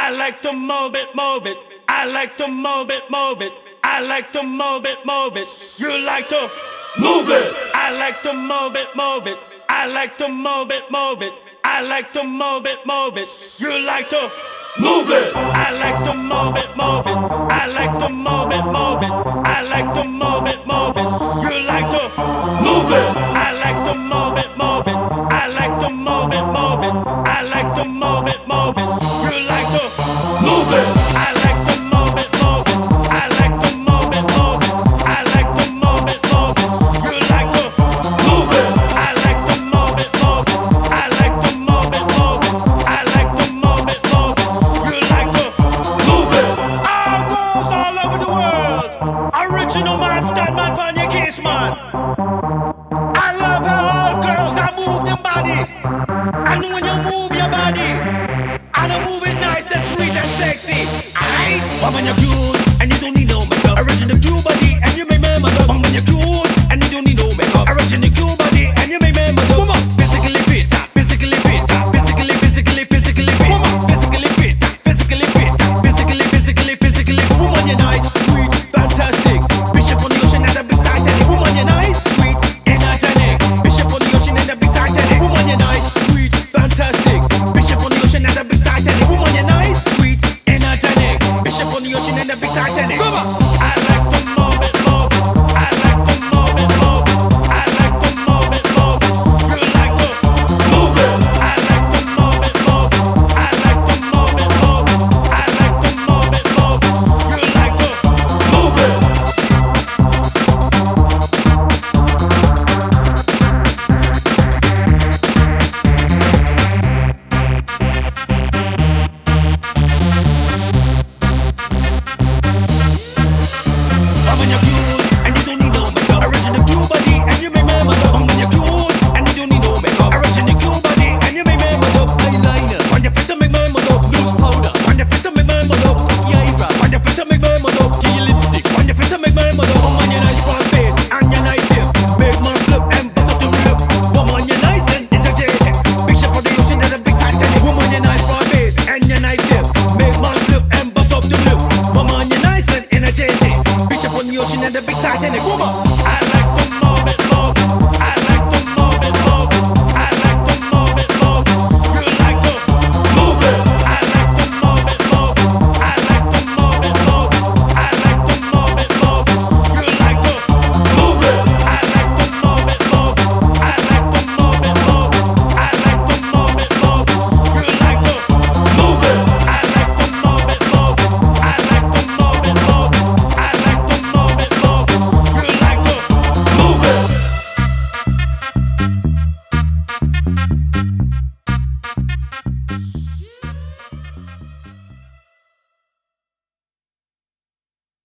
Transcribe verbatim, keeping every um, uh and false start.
I like to move it, move it. I like to move it, move it. I like to move it, move it. You like to move it. I like to move it, move it. I like to move it, move it. I like to move it, move it. You like to move it. I like to move it, move it. I like to move it, move it. I like to move it, move it. You like to move it. I like to move it, move it. I like to move it, move it. I like to move it, move it. You like to move it. I like to move it, move it. I like to move it, move it. I like to move it, move it. You like to move it. I like to move it, move it. I like to move it, move it. I like to move it, move it. You like to move it. All goes all over the world. Original man, stand man on your case, man. I love how all girls are move them body. And when you move your body, and you move it nice and sweet and sexy. Aight? But when you're cute and you don't need no makeup, original cute body and you make me mother. But when you're cute